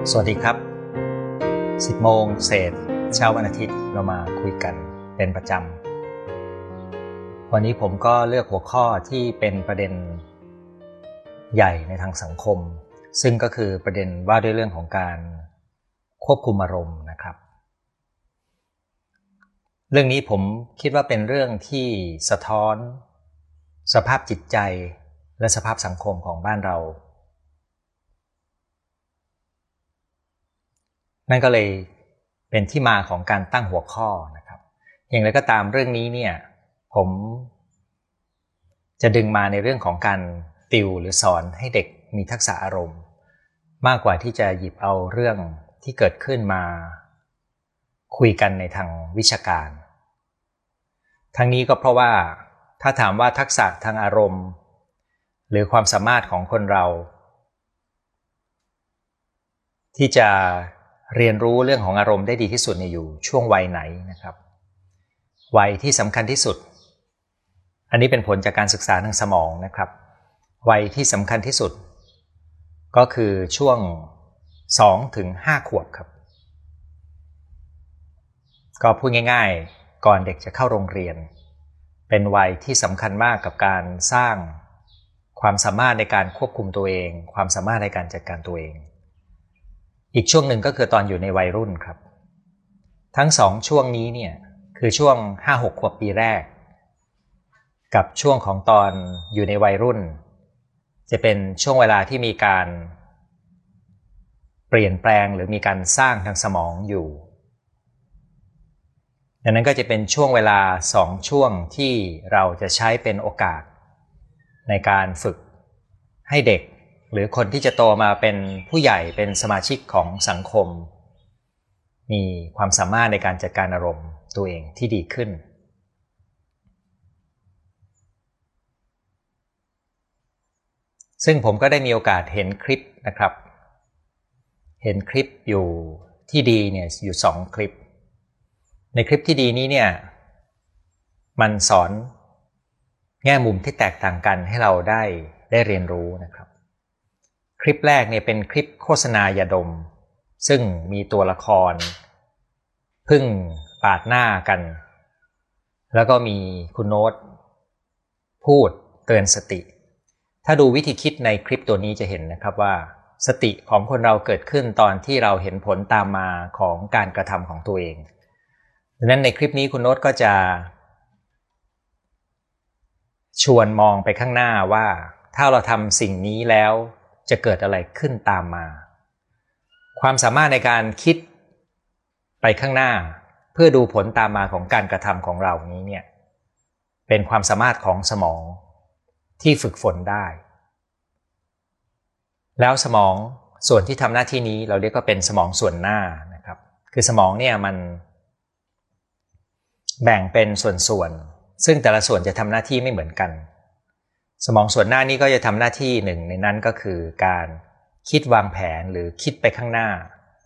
สวัสดีครับ10 โมงเศษเช้าวันอาทิตย์เรามาคุยกันเป็นประจำวันนี้ผมก็เลือกหัวข้อที่เป็นประเด็นใหญ่ในทางสังคมซึ่งก็คือประเด็นว่าด้วยเรื่องของการควบคุมอารมณ์นะครับเรื่องนี้ผมคิดว่าเป็นเรื่องที่สะท้อนสภาพจิตใจและสภาพสังคมของบ้านเรานั่นก็เลยเป็นที่มาของการตั้งหัวข้อนะครับอย่างไรก็ตามเรื่องนี้เนี่ยผมจะดึงมาในเรื่องของการติวหรือสอนให้เด็กมีทักษะอารมณ์มากกว่าที่จะหยิบเอาเรื่องที่เกิดขึ้นมาคุยกันในทางวิชาการทั้งนี้ก็เพราะว่าถ้าถามว่าทักษะทางอารมณ์หรือความสามารถของคนเราที่จะเรียนรู้เรื่องของอารมณ์ได้ดีที่สุดอยู่ช่วงวัยไหนนะครับวัยที่สำคัญที่สุดอันนี้เป็นผลจากการศึกษาทางสมองนะครับวัยที่สำคัญที่สุดก็คือช่วง 2-5 ขวบครับก็พูดง่ายๆก่อนเด็กจะเข้าโรงเรียนเป็นวัยที่สำคัญมากกับการสร้างความสามารถในการควบคุมตัวเองความสามารถในการจัดการตัวเองอีกช่วงหนึ่งก็คือตอนอยู่ในวัยรุ่นครับทั้งสองช่วงนี้เนี่ยคือช่วง 5-6 ขวบปีแรกกับช่วงของตอนอยู่ในวัยรุ่นจะเป็นช่วงเวลาที่มีการเปลี่ยนแปลงหรือมีการสร้างทางสมองอยู่ดังนั้นก็จะเป็นช่วงเวลา2ช่วงที่เราจะใช้เป็นโอกาสในการฝึกให้เด็กหรือคนที่จะโตมาเป็นผู้ใหญ่เป็นสมาชิกของสังคมมีความสามารถในการจัดการอารมณ์ตัวเองที่ดีขึ้นซึ่งผมก็ได้มีโอกาสเห็นคลิปนะครับเห็นคลิปอยู่ที่ดีเนี่ยอยู่2คลิปในคลิปที่ดีนี้เนี่ยมันสอนแง่มุมที่แตกต่างกันให้เราได้เรียนรู้นะครับคลิปแรกเนี่ยเป็นคลิปโฆษณายาดมซึ่งมีตัวละครพึ่งปาดหน้ากันแล้วก็มีคุณโน้ตพูดเตือนสติถ้าดูวิธีคิดในคลิปตัวนี้จะเห็นนะครับว่าสติของคนเราเกิดขึ้นตอนที่เราเห็นผลตามมาของการกระทำของตัวเองดังนั้นในคลิปนี้คุณโน้ตก็จะชวนมองไปข้างหน้าว่าถ้าเราทำสิ่งนี้แล้วจะเกิดอะไรขึ้นตามมาความสามารถในการคิดไปข้างหน้าเพื่อดูผลตามมาของการกระทำของเรานี้เนี่ยเป็นความสามารถของสมองที่ฝึกฝนได้แล้วสมองส่วนที่ทำหน้าที่นี้เราเรียกว่าเป็นสมองส่วนหน้านะครับคือสมองเนี่ยมันแบ่งเป็นส่วนๆซึ่งแต่ละส่วนจะทำหน้าที่ไม่เหมือนกันสมองส่วนหน้านี้ก็จะทำหน้าที่หนึ่งในนั้นก็คือการคิดวางแผนหรือคิดไปข้างหน้า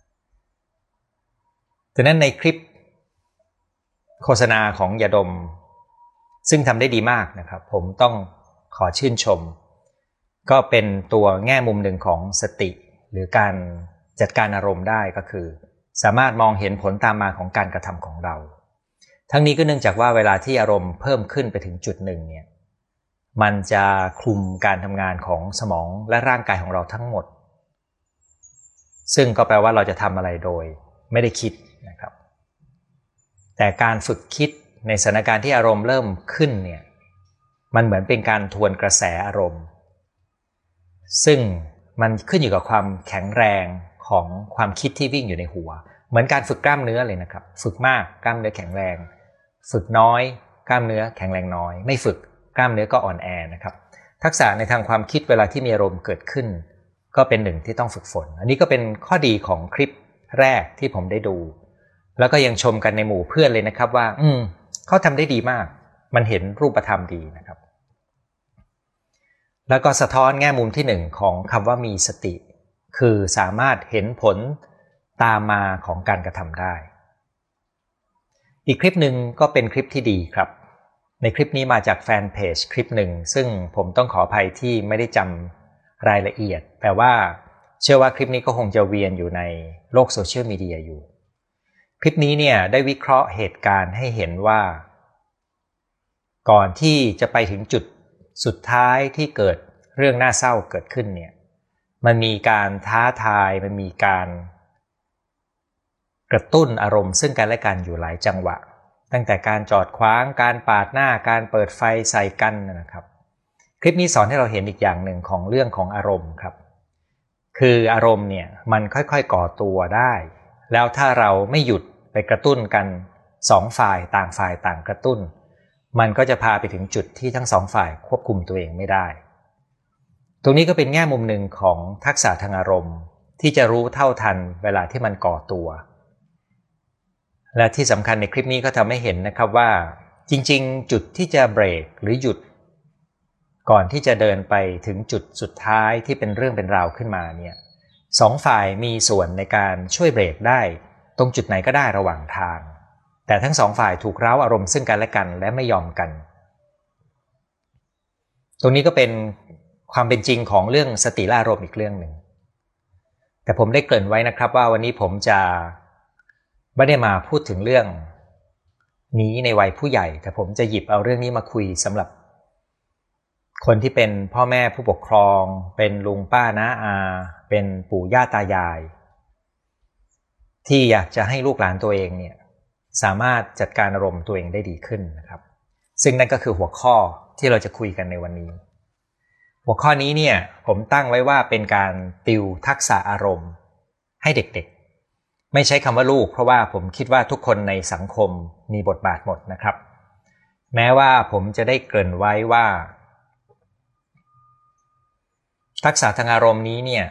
ดังนั้นในคลิปโฆษณาของยาดมซึ่งทำได้ดีมากนะครับผมต้องขอชื่นชมก็เป็นตัวแง่มุมหนึ่งของสติหรือการจัดการอารมณ์ได้ก็คือสามารถมองเห็นผลตามมาของการกระทำของเราทั้งนี้ก็เนื่องจากว่าเวลาที่อารมณ์เพิ่มขึ้นไปถึงจุดหนึ่งเนี่ยมันจะคลุมการทำงานของสมองและร่างกายของเราทั้งหมดซึ่งก็แปลว่าเราจะทำอะไรโดยไม่ได้คิดนะครับแต่การฝึกคิดในสถานการณ์ที่อารมณ์เริ่มขึ้นเนี่ยมันเหมือนเป็นการทวนกระแสอารมณ์ซึ่งมันขึ้นอยู่กับความแข็งแรงของความคิดที่วิ่งอยู่ในหัวเหมือนการฝึกกล้ามเนื้อเลยนะครับฝึกมากกล้ามเนื้อแข็งแรงฝึกน้อยกล้ามเนื้อแข็งแรงน้อยไม่ฝึกกล้ามเนื้อก็อ่อนแอนะครับทักษะในทางความคิดเวลาที่มีอารมณ์เกิดขึ้นก็เป็นหนึ่งที่ต้องฝึกฝนอันนี้ก็เป็นข้อดีของคลิปแรกที่ผมได้ดูแล้วก็ยังชมกันในหมู่เพื่อนเลยนะครับว่าเขาทำได้ดีมากมันเห็นรูปธรรมดีนะครับแล้วก็สะท้อนแง่มุมที่หนึ่งของคำว่ามีสติคือสามารถเห็นผลตามมาของการกระทำได้อีกคลิปหนึ่งก็เป็นคลิปที่ดีครับในคลิปนี้มาจากแฟนเพจคลิปหนึ่งซึ่งผมต้องขออภัยที่ไม่ได้จำรายละเอียดแต่ว่าเชื่อว่าคลิปนี้ก็คงจะเวียนอยู่ในโลกโซเชียลมีเดียอยู่คลิปนี้เนี่ยได้วิเคราะห์เหตุการณ์ให้เห็นว่าก่อนที่จะไปถึงจุดสุดท้ายที่เกิดเรื่องน่าเศร้าเกิดขึ้นเนี่ยมันมีการท้าทายมันมีการกระตุ้นอารมณ์ซึ่งกันและกันอยู่หลายจังหวะตั้งแต่การจอดขวางการปาดหน้าการเปิดไฟใส่กันนะครับคลิปนี้สอนให้เราเห็นอีกอย่างหนึ่งของเรื่องของอารมณ์ครับคืออารมณ์เนี่ยมันค่อยๆก่อตัวได้แล้วถ้าเราไม่หยุดไปกระตุ้นกันสองฝ่ายต่างกระตุ้นมันก็จะพาไปถึงจุดที่ทั้งสองฝ่ายควบคุมตัวเองไม่ได้ตรงนี้ก็เป็นแง่มุมหนึ่งของทักษะทางอารมณ์ที่จะรู้เท่าทันเวลาที่มันก่อตัวและที่สำคัญในคลิปนี้ก็ทำให้เห็นนะครับว่าจริงๆจุดที่จะเบรกหรือหยุดก่อนที่จะเดินไปถึงจุดสุดท้ายที่เป็นเรื่องเป็นราวขึ้นมาเนี่ยสองฝ่ายมีส่วนในการช่วยเบรกได้ตรงจุดไหนก็ได้ระหว่างทางแต่ทั้งสองฝ่ายถูกเร้าอารมณ์ซึ่งกันและกันและไม่ยอมกันตรงนี้ก็เป็นความเป็นจริงของเรื่องสติและอารมณ์อีกเรื่องหนึ่งแต่ผมได้เกริ่นไว้นะครับว่าวันนี้ผมจะไม่ได้มาพูดถึงเรื่องนี้ในวัยผู้ใหญ่แต่ผมจะหยิบเอาเรื่องนี้มาคุยสำหรับคนที่เป็นพ่อแม่ผู้ปกครองเป็นลุงป้าน้าอาเป็นปู่ย่าตายายที่อยากจะให้ลูกหลานตัวเองเนี่ยสามารถจัดการอารมณ์ตัวเองได้ดีขึ้นนะครับซึ่งนั่นก็คือหัวข้อที่เราจะคุยกันในวันนี้หัวข้อนี้เนี่ยผมตั้งไว้ว่าเป็นการติวทักษะอารมณ์ให้เด็กๆไม่ใช้คำว่าลูกเพราะว่าผมคิดว่าทุกคนในสังคมมีบทบาทหมดนะครับแม้ว่าผมจะได้เกริ่นไว้ว่าทักษะทางอารมณ์นี้เนี่ย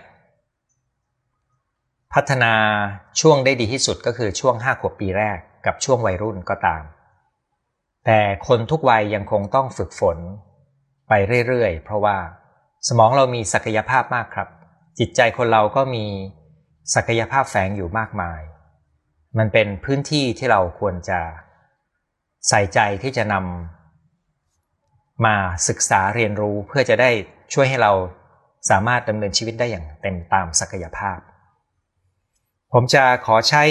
พัฒนาช่วงได้ดีที่สุดก็คือช่วง5 ขวบปีแรกกับช่วงวัยรุ่นก็ตามแต่คนทุกวัยยังคงต้องฝึกฝนไปเรื่อยๆเพราะว่าสมองเรามีศักยภาพมากครับจิตใจคนเราก็มีศักยภาพแฝงอยู่มากมายมันเป็นพื้นที่ที่เราควรจะใส่ใจที่จะนำมาศึกษาเรียนรู้เพื่อจะได้ช่วยให้เราสามารถดำเนินชีวิตได้อย่างเต็มตามศักยภาพผมจะขอใช้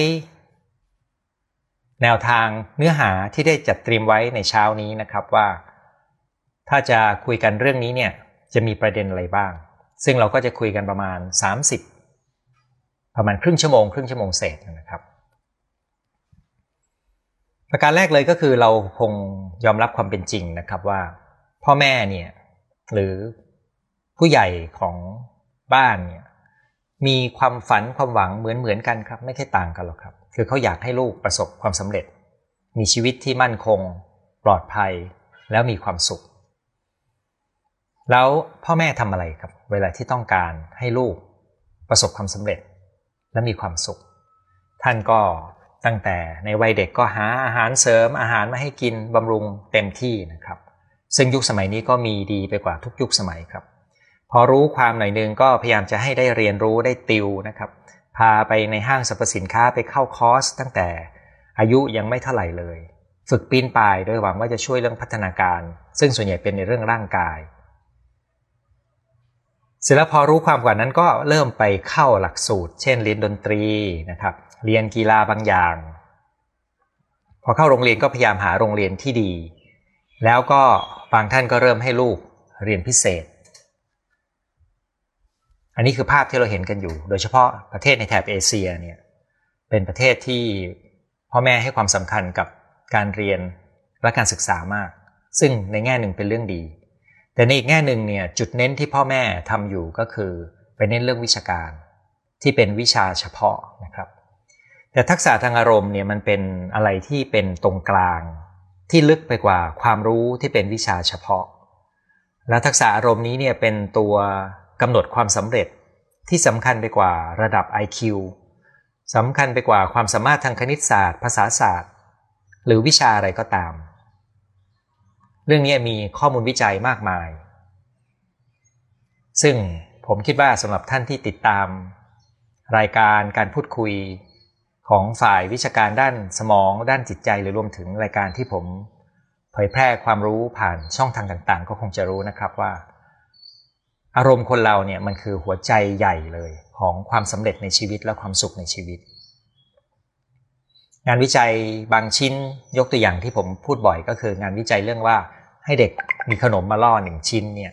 แนวทางเนื้อหาที่ได้จัดเตรียมไว้ในเช้านี้นะครับว่าถ้าจะคุยกันเรื่องนี้เนี่ยจะมีประเด็นอะไรบ้างซึ่งเราก็จะคุยกันประมาณครึ่งชั่วโมงเศษนะครับประการแรกเลยก็คือเราคงยอมรับความเป็นจริงนะครับว่าพ่อแม่เนี่ยหรือผู้ใหญ่ของบ้านเนี่ยมีความฝันความหวังเหมือนกันครับไม่ใช่ต่างกันหรอกครับคือเขาอยากให้ลูกประสบความสำเร็จมีชีวิตที่มั่นคงปลอดภัยแล้วมีความสุขแล้วพ่อแม่ทำอะไรครับเวลาที่ต้องการให้ลูกประสบความสำเร็จและมีความสุขท่านก็ตั้งแต่ในวัยเด็กก็หาอาหารเสริมอาหารมาให้กินบำรุงเต็มที่นะครับซึ่งยุคสมัยนี้ก็มีดีไปกว่าทุกยุคสมัยครับพอรู้ความหน่อยนึงก็พยายามจะให้ได้เรียนรู้ได้ติวนะครับพาไปในห้างสรรพสินค้าไปเข้าคอร์สตั้งแต่อายุยังไม่เท่าไหร่เลยฝึกปีนป่ายโดยหวังว่าจะช่วยเรื่องพัฒนาการซึ่งส่วนใหญ่เป็นในเรื่องร่างกายเสร็จแล้วพอรู้ความกว่านั้นก็เริ่มไปเข้าหลักสูตรเช่นเรียนดนตรีนะครับเรียนกีฬาบางอย่างพอเข้าโรงเรียนก็พยายามหาโรงเรียนที่ดีแล้วก็บางท่านก็เริ่มให้ลูกเรียนพิเศษอันนี้คือภาพที่เราเห็นกันอยู่โดยเฉพาะประเทศในแถบเอเชียเนี่ยเป็นประเทศที่พ่อแม่ให้ความสำคัญกับการเรียนและการศึกษามากซึ่งในแง่หนึ่งเป็นเรื่องดีแต่ในอีกแง่หนึ่งเนี่ยจุดเน้นที่พ่อแม่ทำอยู่ก็คือไปเน้นเรื่องวิชาการที่เป็นวิชาเฉพาะนะครับแต่ทักษะทางอารมณ์เนี่ยมันเป็นอะไรที่เป็นตรงกลางที่ลึกไปกว่าความรู้ที่เป็นวิชาเฉพาะและทักษะอารมณ์นี้เนี่ยเป็นตัวกำหนดความสำเร็จที่สำคัญไปกว่าระดับ IQ สำคัญไปกว่าความสามารถทางคณิตศาสตร์ภาษาศาสตร์หรือวิชาอะไรก็ตามเรื่องนี้มีข้อมูลวิจัยมากมายซึ่งผมคิดว่าสำหรับท่านที่ติดตามรายการการพูดคุยของฝ่ายวิชาการด้านสมองด้านจิตใจหรือรวมถึงรายการที่ผมเผยแพร่ความรู้ผ่านช่องทางต่างๆก็คงจะรู้นะครับว่าอารมณ์คนเราเนี่ยมันคือหัวใจใหญ่เลยของความสำเร็จในชีวิตและความสุขในชีวิตงานวิจัยบางชิ้นยกตัวอย่างที่ผมพูดบ่อยก็คืองานวิจัยเรื่องว่าให้เด็กมีขนมมาล่อ1 ชิ้นเนี่ย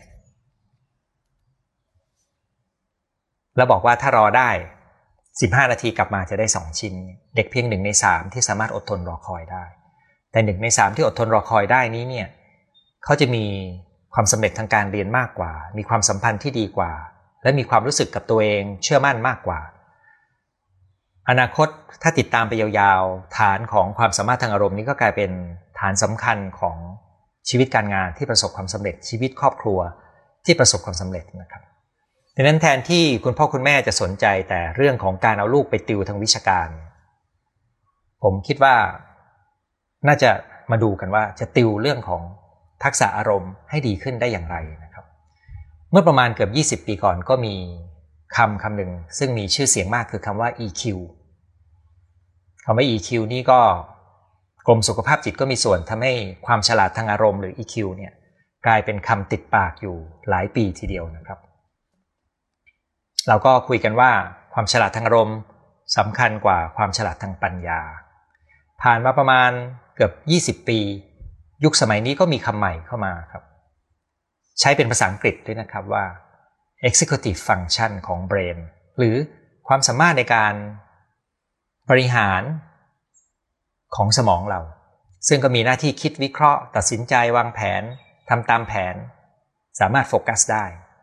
แล้วบอกว่าถ้ารอได้15 นาทีกลับมาจะได้2 ชิ้นเด็กเพียง1 ใน 3ที่สามารถอดทนรอคอยได้แต่1 ใน 3ที่อดทนรอคอยได้นี้เนี่ยเขาจะมีความสำเร็จทางการเรียนมากกว่ามีความสัมพันธ์ที่ดีกว่าและมีความรู้สึกกับตัวเองเชื่อมั่นมากกว่าอนาคตถ้าติดตามไปยาวๆฐานของความสามารถทางอารมณ์นี้ก็กลายเป็นฐานสำคัญของชีวิตการงานที่ประสบความสำเร็จชีวิตครอบครัวที่ประสบความสำเร็จนะครับดังนั้นแทนที่คุณพ่อคุณแม่จะสนใจแต่เรื่องของการเอาลูกไปติวทางวิชาการผมคิดว่าน่าจะมาดูกันว่าจะติวเรื่องของทักษะอารมณ์ให้ดีขึ้นได้อย่างไรนะครับเมื่อประมาณเกือบ20 ปีก่อนก็มีคำหนึ่งซึ่งมีชื่อเสียงมากคือคำว่า EQ คำว่า EQ นี่ก็กรมสุขภาพจิตก็มีส่วนทำให้ความฉลาดทางอารมณ์หรือ EQ เนี่ยกลายเป็นคำติดปากอยู่หลายปีทีเดียวนะครับเราก็คุยกันว่าความฉลาดทางอารมณ์สำคัญกว่าความฉลาดทางปัญญาผ่านมาประมาณเกือบ20 ปียุคสมัยนี้ก็มีคำใหม่เข้ามาครับใช้เป็นภาษาอังกฤษด้วยนะครับว่า executive function ของ brain หรือความสามารถในการบริหารของสมองเราซึ่งก็มีหน้าที่คิดวิเคราะห์ตัดสินใจวางแผนทำตามแผนสามารถโฟกัสได้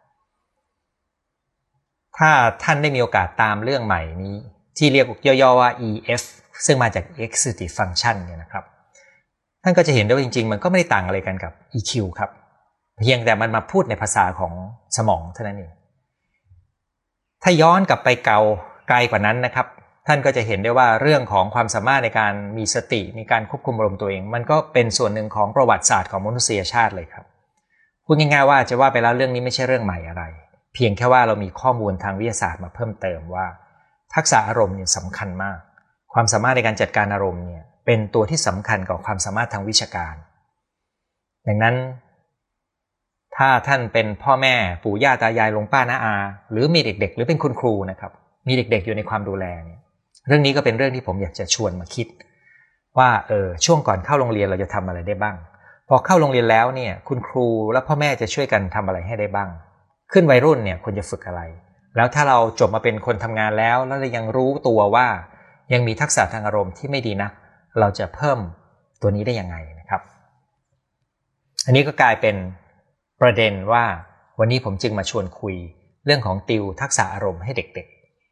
ถ้าท่านได้มีโอกาสตามเรื่องใหม่นี้ที่เรียกย่อๆว่า EF ซึ่งมาจาก executive function เนี่ยนะครับท่านก็จะเห็นได้ว่าจริงๆมันก็ไม่ได้ต่างอะไรกันกับ EQ ครับเพียงแต่มันมาพูดในภาษาของสมองเท่านั้นเองถ้าย้อนกลับไปไกลกว่านั้นนะครับท่านก็จะเห็นได้ว่าเรื่องของความสามารถในการมีสติในการควบคุมอารมณ์ตัวเองมันก็เป็นส่วนหนึ่งของประวัติศาสตร์ของมนุษยชาติเลยครับพูดง่ายๆว่าจะว่าไปแล้วเรื่องนี้ไม่ใช่เรื่องใหม่อะไรเพียงแค่ว่าเรามีข้อมูลทางวิทยาศาสตร์มาเพิ่มเติมว่าทักษะอารมณ์เนี่ยสำคัญมากความสามารถในการจัดการอารมณ์เนี่ยเป็นตัวที่สำคัญกับความสามารถทางวิชาการดังนั้นถ้าท่านเป็นพ่อแม่ปู่ย่าตายายลุงป้าน้าอาหรือมีเด็กๆหรือเป็นคุณครูนะครับมีเด็กๆอยู่ในความดูแลเนี่ยเรื่องนี้ก็เป็นเรื่องที่ผมอยากจะชวนมาคิดว่าช่วงก่อนเข้าโรงเรียนเราจะทำอะไรได้บ้างพอเข้าโรงเรียนแล้วเนี่ยคุณครูและพ่อแม่จะช่วยกันทำอะไรให้ได้บ้างขึ้นวัยรุ่นเนี่ยควรจะฝึกอะไรแล้วถ้าเราจบมาเป็นคนทำงานแล้วเรายังรู้ตัวว่ายังมีทักษะทางอารมณ์ที่ไม่ดีนะเราจะเพิ่มตัวนี้ได้ยังไงนะครับอันนี้ก็กลายเป็นประเด็นว่าวันนี้ผมจึงมาชวนคุยเรื่องของติวทักษะอารมณ์ให้เด็ก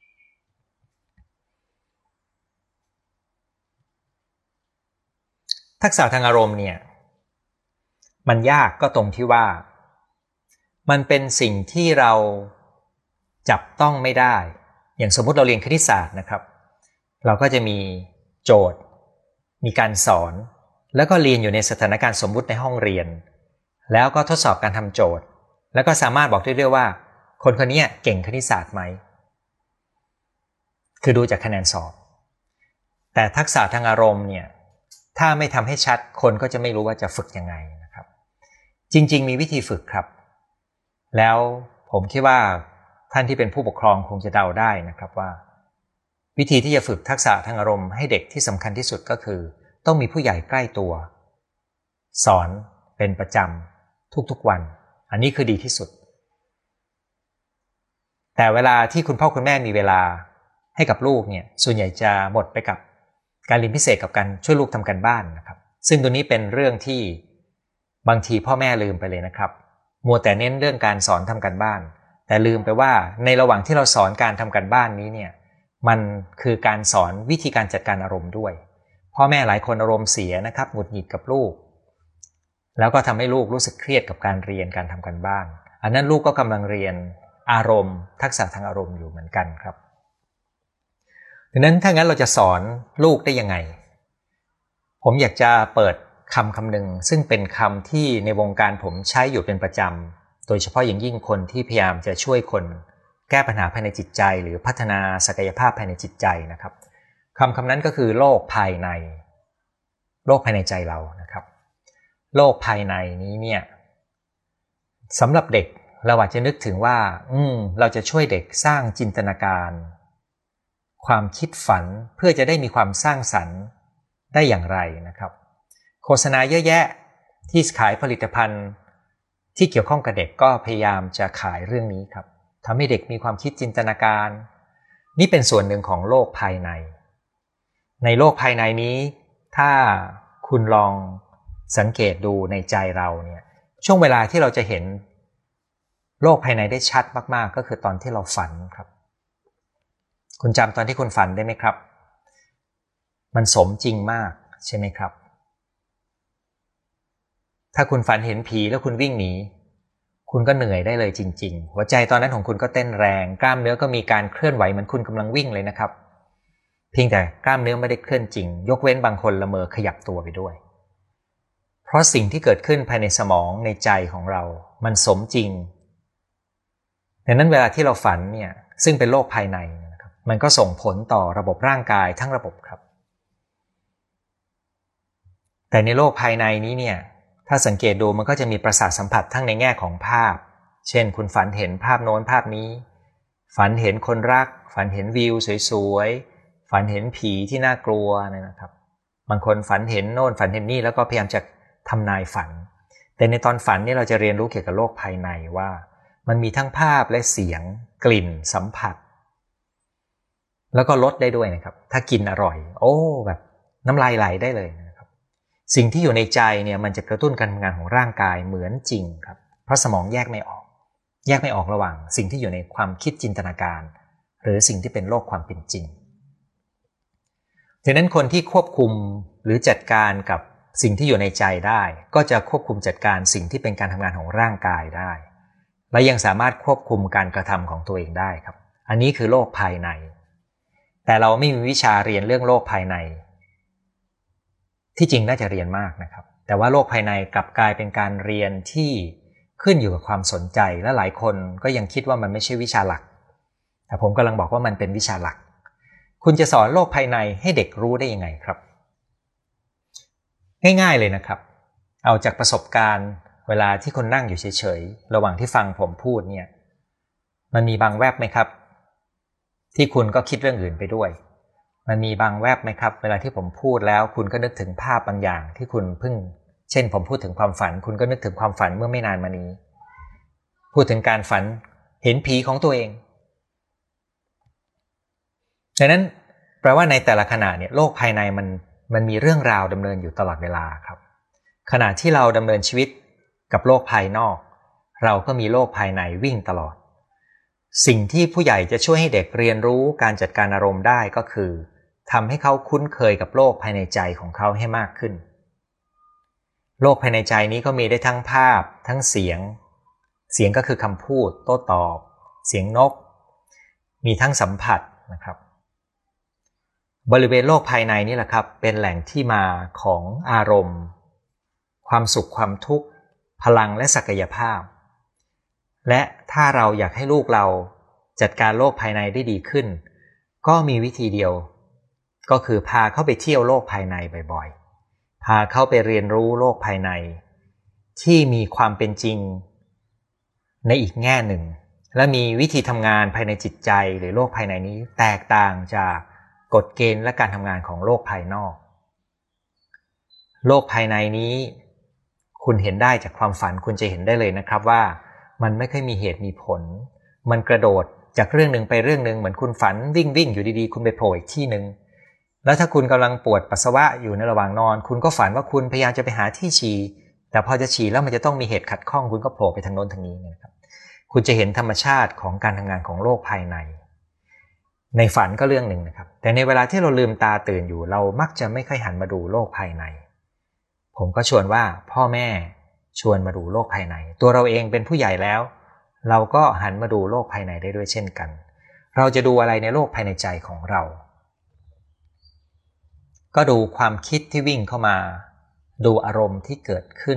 ๆทักษะทางอารมณ์เนี่ยมันยากก็ตรงที่ว่ามันเป็นสิ่งที่เราจับต้องไม่ได้อย่างสมมุติเราเรียนคณิตศาสตร์นะครับเราก็จะมีโจทย์มีการสอนแล้วก็เรียนอยู่ในสถานการณ์สมมุติในห้องเรียนแล้วก็ทดสอบการทำโจทย์แล้วก็สามารถบอกได้ด้วยว่าคนคนนี้เก่งคณิตศาสตร์ไหมคือดูจากคะแนนสอบแต่ทักษะทางอารมณ์เนี่ยถ้าไม่ทำให้ชัดคนก็จะไม่รู้ว่าจะฝึกยังไงนะครับจริงๆมีวิธีฝึกครับแล้วผมคิดว่าท่านที่เป็นผู้ปกครองคงจะเดาได้นะครับว่าวิธีที่จะฝึกทักษะทางอารมณ์ให้เด็กที่สำคัญที่สุดก็คือต้องมีผู้ใหญ่ใกล้ตัวสอนเป็นประจำทุกๆวันอันนี้คือดีที่สุดแต่เวลาที่คุณพ่อคุณแม่มีเวลาให้กับลูกเนี่ยส่วนใหญ่จะหมดไปกับการเรียนพิเศษกับการช่วยลูกทำการบ้านนะครับซึ่งตัวนี้เป็นเรื่องที่บางทีพ่อแม่ลืมไปเลยนะครับมัวแต่เน้นเรื่องการสอนทำการบ้านแต่ลืมไปว่าในระหว่างที่เราสอนการทำการบ้านนี้เนี่ยมันคือการสอนวิธีการจัดการอารมณ์ด้วยพ่อแม่หลายคนอารมณ์เสียนะครับหงุดหงิดกับลูกแล้วก็ทำให้ลูกรู้สึกเครียดกับการเรียนการทำการบ้านอันนั้นลูกก็กำลังเรียนอารมณ์ทักษะทางอารมณ์อยู่เหมือนกันครับดังนั้นถ้างั้นเราจะสอนลูกได้ยังไงผมอยากจะเปิดคำหนึ่งซึ่งเป็นคำที่ในวงการผมใช้อยู่เป็นประจำโดยเฉพาะอย่างยิ่งคนที่พยายามจะช่วยคนแก้ปัญหาภายในจิตใจหรือพัฒนาศักยภาพภายในจิตใจนะครับคำนั้นก็คือโลกภายในโลกภายในใจเรานะครับโลกภายในนี้เนี่ยสำหรับเด็กเราอาจจะนึกถึงว่าเราจะช่วยเด็กสร้างจินตนาการความคิดฝันเพื่อจะได้มีความสร้างสรรค์ได้อย่างไรนะครับโฆษณาเยอะแยะที่ขายผลิตภัณฑ์ที่เกี่ยวข้องกับเด็กก็พยายามจะขายเรื่องนี้ครับทำให้เด็กมีความคิดจินตนาการนี่เป็นส่วนหนึ่งของโลกภายในในโลกภายในนี้ถ้าคุณลองสังเกตดูในใจเราเนี่ยช่วงเวลาที่เราจะเห็นโลกภายในได้ชัดมากๆก็คือตอนที่เราฝันครับคุณจำตอนที่คุณฝันได้ไหมครับมันสมจริงมากใช่ไหมครับถ้าคุณฝันเห็นผีแล้วคุณวิ่งหนีคุณก็เหนื่อยได้เลยจริงๆหัวใจตอนนั้นของคุณก็เต้นแรงกล้ามเนื้อก็มีการเคลื่อนไหวเหมือนคุณกำลังวิ่งเลยนะครับเพียงแต่กล้ามเนื้อไม่ได้เคลื่อนจริงยกเว้นบางคนละเมอขยับตัวไปด้วยเพราะสิ่งที่เกิดขึ้นภายในสมองในใจของเรามันสมจริงดังนั้นเวลาที่เราฝันเนี่ยซึ่งเป็นโลกภายในนะครับมันก็ส่งผลต่อระบบร่างกายทั้งระบบครับแต่ในโลกภายในนี้เนี่ยถ้าสังเกตดูมันก็จะมีประสาทสัมผัสทั้งในแง่ของภาพเช่นคุณฝันเห็นภาพโน้นภาพนี้ฝันเห็นคนรักฝันเห็นวิวสวยๆฝันเห็นผีที่น่ากลัวนะครับบางคนฝันเห็นโน่นฝันเห็นนี่แล้วก็พยายามจะทำนายฝันแต่ในตอนฝันนี่เราจะเรียนรู้เกี่ยวกับโลกภายในว่ามันมีทั้งภาพและเสียงกลิ่นสัมผัสแล้วก็ลดได้ด้วยนะครับถ้ากินอร่อยแบบน้ำลายไหลได้เลยนะครับสิ่งที่อยู่ในใจเนี่ยมันจะกระตุ้นการทำงานของร่างกายเหมือนจริงครับเพราะสมองแยกไม่ออกระหว่างสิ่งที่อยู่ในความคิดจินตนาการหรือสิ่งที่เป็นโลกความเป็นจริงดังนั้นคนที่ควบคุมหรือจัดการกับสิ่งที่อยู่ในใจได้ก็จะควบคุมจัดการสิ่งที่เป็นการทำงานของร่างกายได้และยังสามารถควบคุมการกระทำของตัวเองได้ครับอันนี้คือโลกภายในแต่เราไม่มีวิชาเรียนเรื่องโลกภายในที่จริงน่าจะเรียนมากนะครับแต่ว่าโลกภายในกลับกลายเป็นการเรียนที่ขึ้นอยู่กับความสนใจและหลายคนก็ยังคิดว่ามันไม่ใช่วิชาหลักแต่ผมกำลังบอกว่ามันเป็นวิชาหลักคุณจะสอนโลกภายในให้เด็กรู้ได้ยังไงครับง่ายๆเลยนะครับเอาจากประสบการณ์เวลาที่คนนั่งอยู่เฉยๆระหว่างที่ฟังผมพูดเนี่ยมันมีบางแวบไหมครับที่คุณก็คิดเรื่องอื่นไปด้วยมันมีบางแวบไหมครับเวลาที่ผมพูดแล้วคุณก็นึกถึงภาพบางอย่างที่คุณเพิ่งเช่นผมพูดถึงความฝันคุณก็นึกถึงความฝันเมื่อไม่นานมานี้พูดถึงการฝันเห็นผีของตัวเองดังนั้นแปลว่าในแต่ละขณะเนี่ยโลกภายในมันมีเรื่องราวดำเนินอยู่ตลอดเวลาครับขณะที่เราดำเนินชีวิตกับโลกภายนอกเราก็มีโลกภายในวิ่งตลอดสิ่งที่ผู้ใหญ่จะช่วยให้เด็กเรียนรู้การจัดการอารมณ์ได้ก็คือทำให้เขาคุ้นเคยกับโลกภายในใจของเขาให้มากขึ้นโลกภายในใจนี้ก็มีได้ทั้งภาพทั้งเสียงก็คือคำพูดโต้ตอบเสียงนกมีทั้งสัมผัสนะครับบริเวณโลกภายในนี่แหละครับเป็นแหล่งที่มาของอารมณ์ความสุขความทุกข์พลังและศักยภาพและถ้าเราอยากให้ลูกเราจัดการโลกภายในได้ดีขึ้นก็มีวิธีเดียวก็คือพาเขาไปเที่ยวโลกภายในบ่อยๆพาเขาไปเรียนรู้โลกภายในที่มีความเป็นจริงในอีกแง่หนึ่งและมีวิธีทำงานภายในจิตใจหรือโลกภายในนี้แตกต่างจากกฎเกณฑ์และการทำงานของโลกภายนอกโลกภายในนี้คุณเห็นได้จากความฝันคุณจะเห็นได้เลยนะครับว่ามันไม่ค่อยมีเหตุมีผลมันกระโดดจากเรื่องหนึ่งไปเรื่องหนึ่งเหมือนคุณฝันวิ่งอยู่ดีๆคุณไปโผล่อีกที่หนึ่งแล้วถ้าคุณกำลังปวดปัสสาวะอยู่ในระหว่างนอนคุณก็ฝันว่าคุณพยายามจะไปหาที่ฉี่แต่พอจะฉี่แล้วมันจะต้องมีเหตุขัดข้องคุณก็โผล่ไปทางโน้นทางนี้นะครับคุณจะเห็นธรรมชาติของการทำงานของโลกภายในฝันก็เรื่องหนึ่งนะครับแต่ในเวลาที่เราลืมตาตื่นอยู่เรามักจะไม่ค่อยหันมาดูโลกภายในผมก็ชวนว่าพ่อแม่ชวนมาดูโลกภายในตัวเราเองเป็นผู้ใหญ่แล้วเราก็หันมาดูโลกภายในได้ด้วยเช่นกันเราจะดูอะไรในโลกภายในใจของเราก็ดูความคิดที่วิ่งเข้ามาดูอารมณ์ที่เกิดขึ้น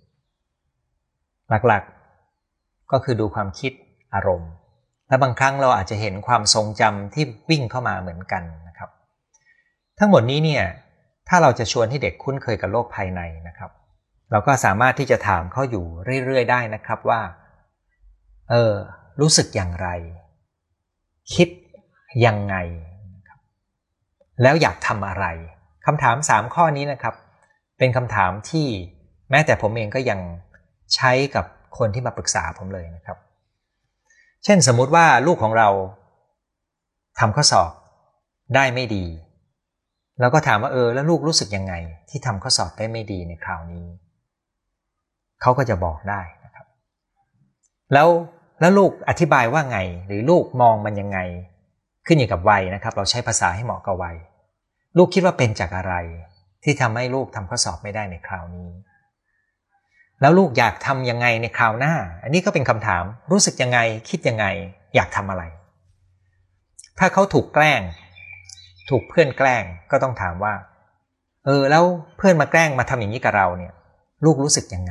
หลักๆก็คือดูความคิดอารมณ์และบางครั้งเราอาจจะเห็นความทรงจำที่วิ่งเข้ามาเหมือนกันนะครับทั้งหมดนี้เนี่ยถ้าเราจะชวนให้เด็กคุ้นเคยกับโลกภายในนะครับเราก็สามารถที่จะถามเขาอยู่เรื่อยๆได้นะครับว่ารู้สึกอย่างไรคิดยังไงแล้วอยากทำอะไรคำถาม3ข้อนี้นะครับเป็นคำถามที่แม้แต่ผมเองก็ยังใช้กับคนที่มาปรึกษาผมเลยนะครับเช่นสมมุติว่าลูกของเราทำข้อสอบได้ไม่ดีแล้วก็ถามว่าแล้วลูกรู้สึกยังไงที่ทำข้อสอบได้ไม่ดีในคราวนี้เขาก็จะบอกได้นะครับแล้วลูกอธิบายว่าไงหรือลูกมองมันยังไงขึ้นอยู่กับวัยนะครับเราใช้ภาษาให้เหมาะกับวัยลูกคิดว่าเป็นจากอะไรที่ทำให้ลูกทำข้อสอบไม่ได้ในคราวนี้แล้วลูกอยากทำยังไงในคราวหน้าอันนี้ก็เป็นคำถามรู้สึกยังไงคิดยังไงอยากทำอะไรถ้าเขาถูกแกล้งถูกเพื่อนแกล้งก็ต้องถามว่าแล้วเพื่อนมาแกล้งมาทำอย่างนี้กับเราเนี่ยลูกรู้สึกยังไง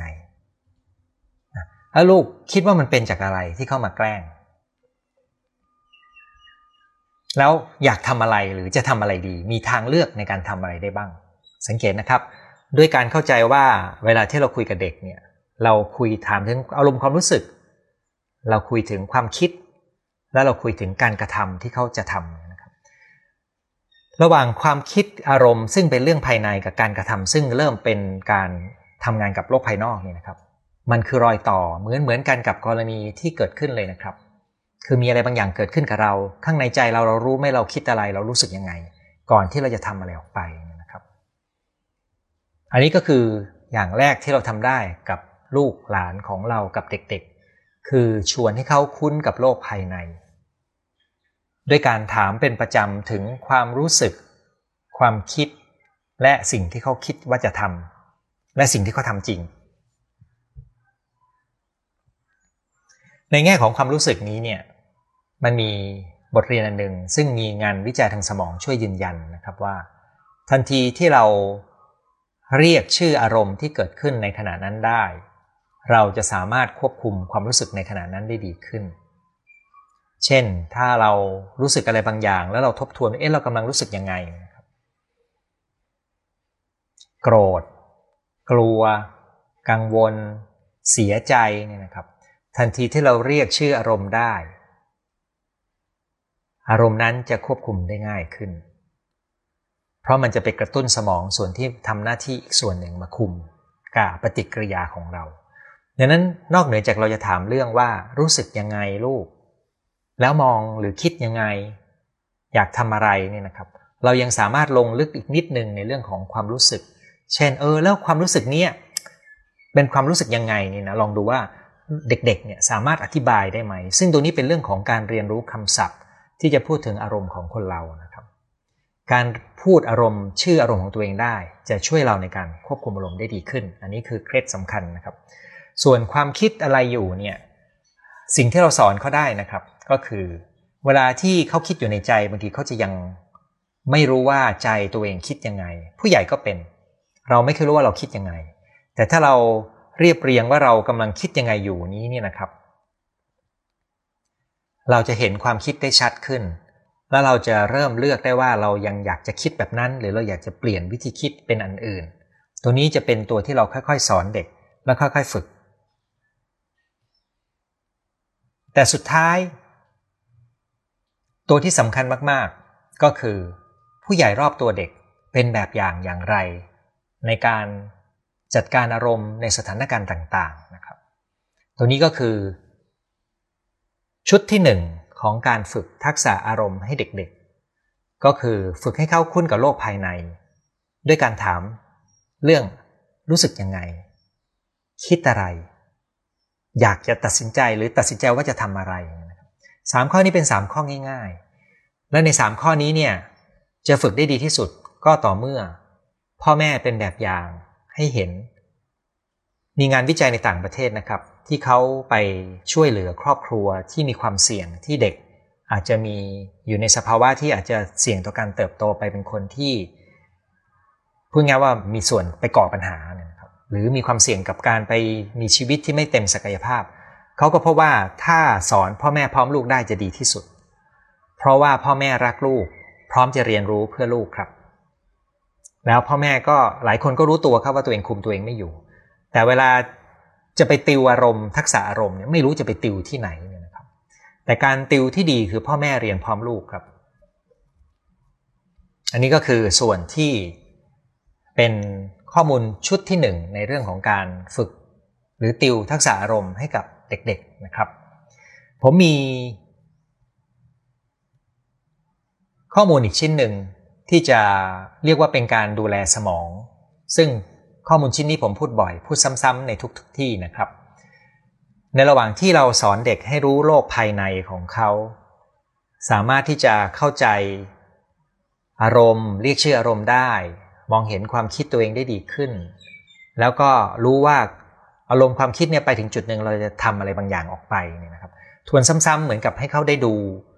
แล้วลูกคิดว่ามันเป็นจากอะไรที่เขามาแกล้งแล้วอยากทำอะไรหรือจะทำอะไรดีมีทางเลือกในการทำอะไรได้บ้างสังเกตนะครับด้วยการเข้าใจว่าเวลาที่เราคุยกับเด็กเนี่ยเราคุยถามถึงอารมณ์ความรู้สึกเราคุยถึงความคิดแล้วเราคุยถึงการกระทำที่เขาจะทำนะครับระหว่างความคิดอารมณ์ซึ่งเป็นเรื่องภายในกับการกระทำซึ่งเริ่มเป็นการทำงานกับโลกภายนอกนี่นะครับมันคือรอยต่อเหมือนกันกับกรณีที่เกิดขึ้นเลยนะครับคือมีอะไรบางอย่างเกิดขึ้นกับเราข้างในใจเรารู้ไหมเราคิดอะไรเรารู้สึกยังไงก่อนที่เราจะทำอะไรออกไปนะครับอันนี้ก็คืออย่างแรกที่เราทำได้กับลูกหลานของเรากับเด็กๆคือชวนให้เขาคุ้นกับโลกภายในด้วยการถามเป็นประจำถึงความรู้สึกความคิดและสิ่งที่เขาคิดว่าจะทำและสิ่งที่เขาทำจริงในแง่ของความรู้สึกนี้เนี่ยมันมีบทเรียนอันหนึ่งซึ่งมีงานวิจัยทางสมองช่วยยืนยันนะครับว่าทันทีที่เราเรียกชื่ออารมณ์ที่เกิดขึ้นในขณะนั้นได้เราจะสามารถควบคุมความรู้สึกในขณะนั้นได้ดีขึ้นเช่นถ้าเรารู้สึกอะไรบางอย่างแล้วเราทบทวนเรากำลังรู้สึกยังไงโกรธกลัวกังวลเสียใจเนี่ยนะครับทันทีที่เราเรียกชื่ออารมณ์ได้อารมณ์นั้นจะควบคุมได้ง่ายขึ้นเพราะมันจะไปกระตุ้นสมองส่วนที่ทำหน้าที่อีกส่วนหนึ่งมาคุมกับปฏิกิริยาของเราดังนั้นนอกเหนือจากเราจะถามเรื่องว่ารู้สึกยังไงลูกแล้วมองหรือคิดยังไงอยากทำอะไรเนี่ยนะครับเรายังสามารถลงลึกอีกนิดนึงในเรื่องของความรู้สึกเช่นแล้วความรู้สึกเนี้ยเป็นความรู้สึกยังไงนี่นะลองดูว่าเด็กๆเนี่ยสามารถอธิบายได้ไหมซึ่งตรงนี้เป็นเรื่องของการเรียนรู้คำศัพท์ที่จะพูดถึงอารมณ์ของคนเรานะครับการพูดอารมณ์ชื่ออารมณ์ของตัวเองได้จะช่วยเราในการควบคุมอารมณ์ได้ดีขึ้นอันนี้คือเคล็ดสำคัญนะครับส่วนความคิดอะไรอยู่เนี่ยสิ่งที่เราสอนเขาได้นะครับก็คือเวลาที่เขาคิดอยู่ในใจบางทีเขาจะยังไม่รู้ว่าใจตัวเองคิดยังไงผู้ใหญ่ก็เป็นเราไม่เคยรู้ว่าเราคิดยังไงแต่ถ้าเราเรียบเรียงว่าเรากำลังคิดยังไงอยู่นี้เนี่ยนะครับเราจะเห็นความคิดได้ชัดขึ้นแล้วเราจะเริ่มเลือกได้ว่าเรายังอยากจะคิดแบบนั้นหรือเราอยากจะเปลี่ยนวิธีคิดเป็นอันอื่นตัวนี้จะเป็นตัวที่เราค่อยๆสอนเด็กแล้วค่อยๆฝึกแต่สุดท้ายตัวที่สำคัญมากๆก็คือผู้ใหญ่รอบตัวเด็กเป็นแบบอย่างไรในการจัดการอารมณ์ในสถานการณ์ต่างๆนะครับตัวนี้ก็คือชุดที่1ของการฝึกทักษะอารมณ์ให้เด็กๆก็คือฝึกให้เขาคุ้นกับโลกภายในด้วยการถามเรื่องรู้สึกยังไงคิดอะไรอยากจะตัดสินใจหรือตัดสินใจว่าจะทำอะไร3ข้อนี้เป็น3ข้อง่ายๆและใน3ข้อนี้เนี่ยจะฝึกได้ดีที่สุดก็ต่อเมื่อพ่อแม่เป็นแบบอย่างให้เห็นมีงานวิจัยในต่างประเทศนะครับที่เขาไปช่วยเหลือครอบครัวที่มีความเสี่ยงที่เด็กอาจจะมีอยู่ในสภาวะที่อาจจะเสี่ยงต่อการเติบโตไปเป็นคนที่พูดง่ายว่ามีส่วนไปก่อปัญหานะครับหรือมีความเสี่ยงกับการไปมีชีวิตที่ไม่เต็มศักยภาพเขาก็พบว่าถ้าสอนพ่อแม่พร้อมลูกได้จะดีที่สุดเพราะว่าพ่อแม่รักลูกพร้อมจะเรียนรู้เพื่อลูกครับแล้วพ่อแม่ก็หลายคนก็รู้ตัวครับว่าตัวเองคุมตัวเองไม่อยู่แต่เวลาจะไปติวอารมณ์ทักษะอารมณ์เนี่ยไม่รู้จะไปติวที่ไหนเนี่ยนะครับแต่การติวที่ดีคือพ่อแม่เรียนพร้อมลูกครับอันนี้ก็คือส่วนที่เป็นข้อมูลชุดที่1ในเรื่องของการฝึกหรือติวทักษะอารมณ์ให้กับเด็กๆนะครับผมมีข้อมูลอีกชิ้นหนึ่งที่จะเรียกว่าเป็นการดูแลสมองซึ่งข้อมูลชิ้นนี้ผมพูดบ่อยพูดซ้ำๆในทุกที่นะครับในระหว่างที่เราสอนเด็กให้รู้โลกภายในของเขาสามารถที่จะเข้าใจอารมณ์เรียกชื่ออารมณ์ได้มองเห็นความคิดตัวเองได้ดีขึ้นแล้วก็รู้ว่าอารมณ์ความคิดเนี่ยไปถึงจุดหนึ่งเราจะทำอะไรบางอย่างออกไปเนี่ยนะครับทวนซ้ำๆเหมือนกับให้เขาได้ดู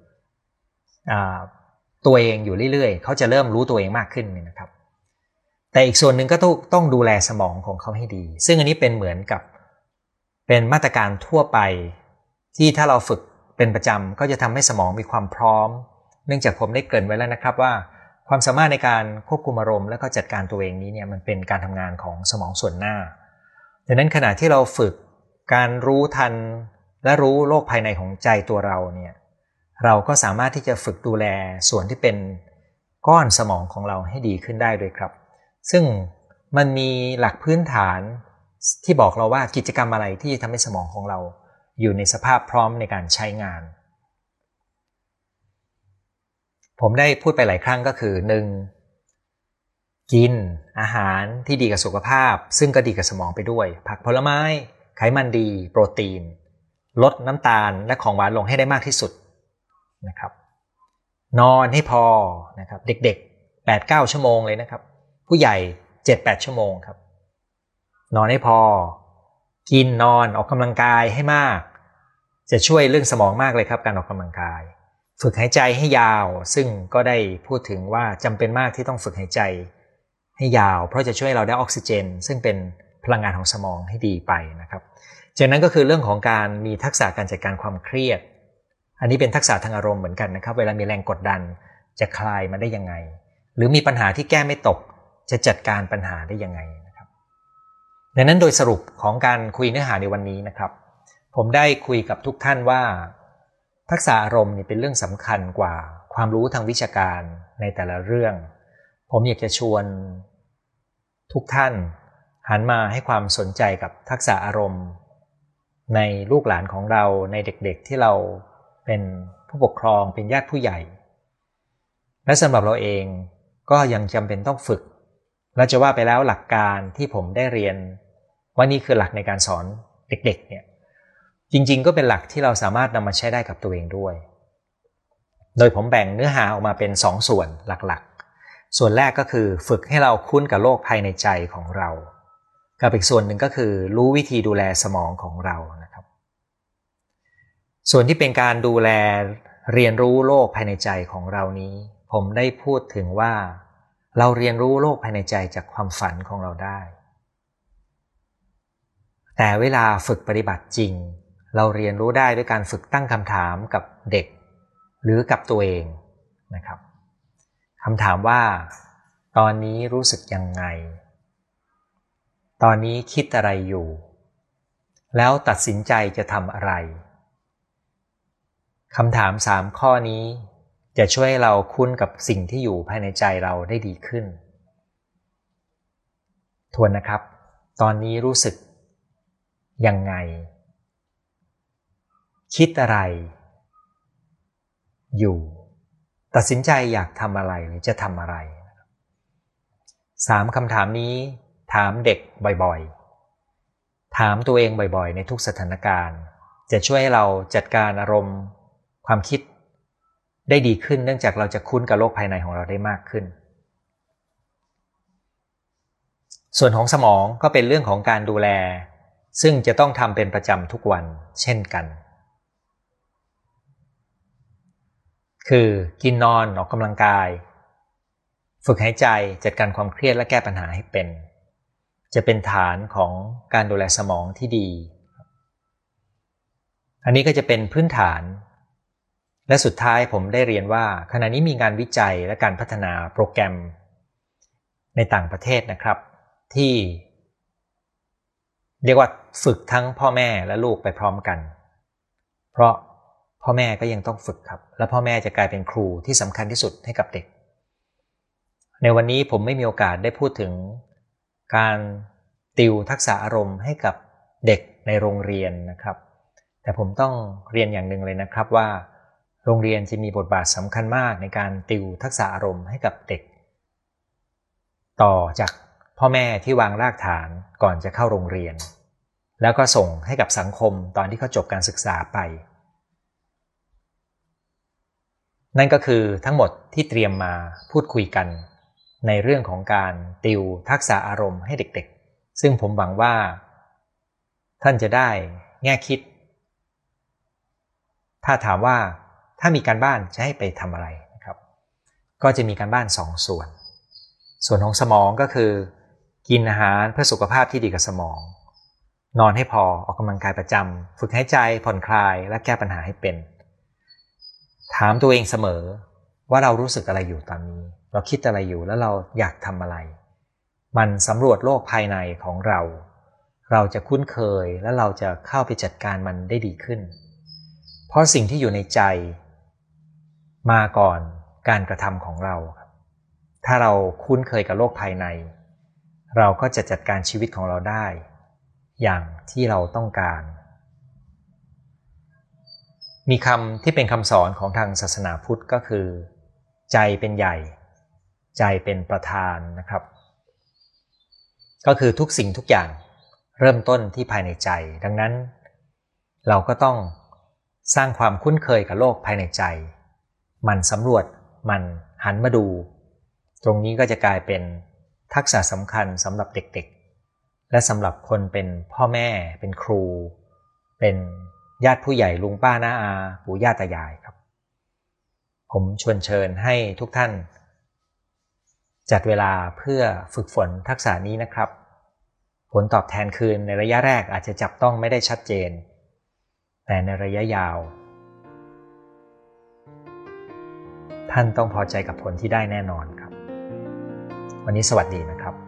ตัวเองอยู่เรื่อยๆเขาจะเริ่มรู้ตัวเองมากขึ้นเนี่ยนะครับแต่อีกส่วนหนึ่งก็ต้องดูแลสมองของเขาให้ดีซึ่งอันนี้เป็นเหมือนกับเป็นมาตรการทั่วไปที่ถ้าเราฝึกเป็นประจำก็จะทำให้สมองมีความพร้อมเนื่องจากผมได้เกริ่นไว้แล้วนะครับว่าความสามารถในการควบคุมอารมณ์และก็จัดการตัวเองนี้เนี่ยมันเป็นการทำงานของสมองส่วนหน้าดังนั้นขณะที่เราฝึกการรู้ทันและรู้โลกภายในของใจตัวเราเนี่ยเราก็สามารถที่จะฝึกดูแลส่วนที่เป็นก้อนสมองของเราให้ดีขึ้นได้ด้วยครับซึ่งมันมีหลักพื้นฐานที่บอกเราว่ากิจกรรมอะไรที่ทำให้สมองของเราอยู่ในสภาพพร้อมในการใช้งานผมได้พูดไปหลายครั้งก็คือ 1. กินอาหารที่ดีกับสุขภาพซึ่งก็ดีกับสมองไปด้วยผักผลไม้ไขมันดีโปรตีนลดน้ำตาลและของหวานลงให้ได้มากที่สุดนะครับนอนให้พอนะครับเด็กๆ 8-9 ชั่วโมงเลยนะครับผู้ใหญ่ 7-8 ชั่วโมงครับนอนให้พอกินนอนออกกำลังกายให้มากจะช่วยเรื่องสมองมากเลยครับการออกกำลังกายฝึกหายใจให้ยาวซึ่งก็ได้พูดถึงว่าจำเป็นมากที่ต้องฝึกหายใจให้ยาวเพราะจะช่วยเราได้ออกซิเจนซึ่งเป็นพลังงานของสมองให้ดีไปนะครับจากนั้นก็คือเรื่องของการมีทักษะการจัดการความเครียดอันนี้เป็นทักษะทางอารมณ์เหมือนกันนะครับเวลามีแรงกดดันจะคลายมันได้ยังไงหรือมีปัญหาที่แก้ไม่ตกจะจัดการปัญหาได้ยังไงนะครับดังนั้นโดยสรุปของการคุยเนื้อหาในวันนี้นะครับผมได้คุยกับทุกท่านว่าทักษะอารมณ์นี่เป็นเรื่องสำคัญกว่าความรู้ทางวิชาการในแต่ละเรื่องผมอยากจะชวนทุกท่านหันมาให้ความสนใจกับทักษะอารมณ์ในลูกหลานของเราในเด็กๆที่เราเป็นผู้ปกครองเป็นญาติผู้ใหญ่และสำหรับเราเองก็ยังจำเป็นต้องฝึกและจะว่าไปแล้วหลักการที่ผมได้เรียนว่านี่คือหลักในการสอนเด็กๆเนี่ยจริงๆก็เป็นหลักที่เราสามารถนำมาใช้ได้กับตัวเองด้วยโดยผมแบ่งเนื้อหาออกมาเป็น2ส่วนหลักๆส่วนแรกก็คือฝึกให้เราคุ้นกับโลกภายในใจของเรากับอีกส่วนหนึ่งก็คือรู้วิธีดูแลสมองของเรานะครับส่วนที่เป็นการดูแลเรียนรู้โลกภายในใจของเรานี้ผมได้พูดถึงว่าเราเรียนรู้โลกภายในใจจากความฝันของเราได้แต่เวลาฝึกปฏิบัติจริงเราเรียนรู้ได้ด้วยการฝึกตั้งคำถามกับเด็กหรือกับตัวเองนะครับคำถามว่าตอนนี้รู้สึกยังไงตอนนี้คิดอะไรอยู่แล้วตัดสินใจจะทำอะไรคำถาม3ข้อนี้จะช่วยให้เราคุ้นกับสิ่งที่อยู่ภายในใจเราได้ดีขึ้นทวนนะครับตอนนี้รู้สึกยังไงคิดอะไรอยู่ตัดสินใจอยากทำอะไรหรือจะทำอะไร3คำถามนี้ถามเด็กบ่อยๆถามตัวเองบ่อยๆในทุกสถานการณ์จะช่วยให้เราจัดการอารมณ์ความคิดได้ดีขึ้นเนื่องจากเราจะคุ้นกับโลกภายในของเราได้มากขึ้นส่วนของสมองก็เป็นเรื่องของการดูแลซึ่งจะต้องทำเป็นประจำทุกวันเช่นกันคือกินนอนออกกำลังกายฝึกหายใจจัดการความเครียดและแก้ปัญหาให้เป็นจะเป็นฐานของการดูแลสมองที่ดีอันนี้ก็จะเป็นพื้นฐานและสุดท้ายผมได้เรียนว่าขณะนี้มีงานวิจัยและการพัฒนาโปรแกรม ในต่างประเทศนะครับที่เรียกว่าฝึกทั้งพ่อแม่และลูกไปพร้อมกันเพราะพ่อแม่ก็ยังต้องฝึกครับและพ่อแม่จะกลายเป็นครูที่สำคัญที่สุดให้กับเด็กในวันนี้ผมไม่มีโอกาสได้พูดถึงการติวทักษะอารมณ์ให้กับเด็กในโรงเรียนนะครับแต่ผมต้องเรียนอย่างหนึ่งเลยนะครับว่าโรงเรียนจะมีบทบาทสำคัญมากในการติวทักษะอารมณ์ให้กับเด็กต่อจากพ่อแม่ที่วางรากฐานก่อนจะเข้าโรงเรียนแล้วก็ส่งให้กับสังคมตอนที่เขาจบการศึกษาไปนั่นก็คือทั้งหมดที่เตรียมมาพูดคุยกันในเรื่องของการติวทักษะอารมณ์ให้เด็กๆซึ่งผมหวังว่าท่านจะได้แง่คิดถ้าถามว่าถ้ามีการบ้านจะให้ไปทำอะไรนะครับก็จะมีการบ้าน2 ส่วนของสมองก็คือกินอาหารเพื่อสุขภาพที่ดีกับสมองนอนให้พอออกกำลังกายประจำฝึกหายใจผ่อนคลายและแก้ปัญหาให้เป็นถามตัวเองเสมอว่าเรารู้สึกอะไรอยู่ตอนนี้เราคิดอะไรอยู่แล้วเราอยากทำอะไรมันสำรวจโลกภายในของเราจะคุ้นเคยและเราจะเข้าไปจัดการมันได้ดีขึ้นเพราะสิ่งที่อยู่ในใจมาก่อนการกระทำของเราถ้าเราคุ้นเคยกับโลกภายในเราก็จะจัดการชีวิตของเราได้อย่างที่เราต้องการมีคำที่เป็นคำสอนของทางศาสนาพุทธก็คือใจเป็นใหญ่ใจเป็นประธานนะครับก็คือทุกสิ่งทุกอย่างเริ่มต้นที่ภายในใจดังนั้นเราก็ต้องสร้างความคุ้นเคยกับโลกภายในใจมันสำรวจมันหันมาดูตรงนี้ก็จะกลายเป็นทักษะสำคัญสำหรับเด็กๆและสำหรับคนเป็นพ่อแม่เป็นครูเป็นญาติผู้ใหญ่ลุงป้าน้าอาปู่ย่าตายายครับผมชวนเชิญให้ทุกท่านจัดเวลาเพื่อฝึกฝนทักษะนี้นะครับผลตอบแทนคืนในระยะแรกอาจจะจับต้องไม่ได้ชัดเจนแต่ในระยะยาวท่านต้องพอใจกับผลที่ได้แน่นอนครับวันนี้สวัสดีนะครับ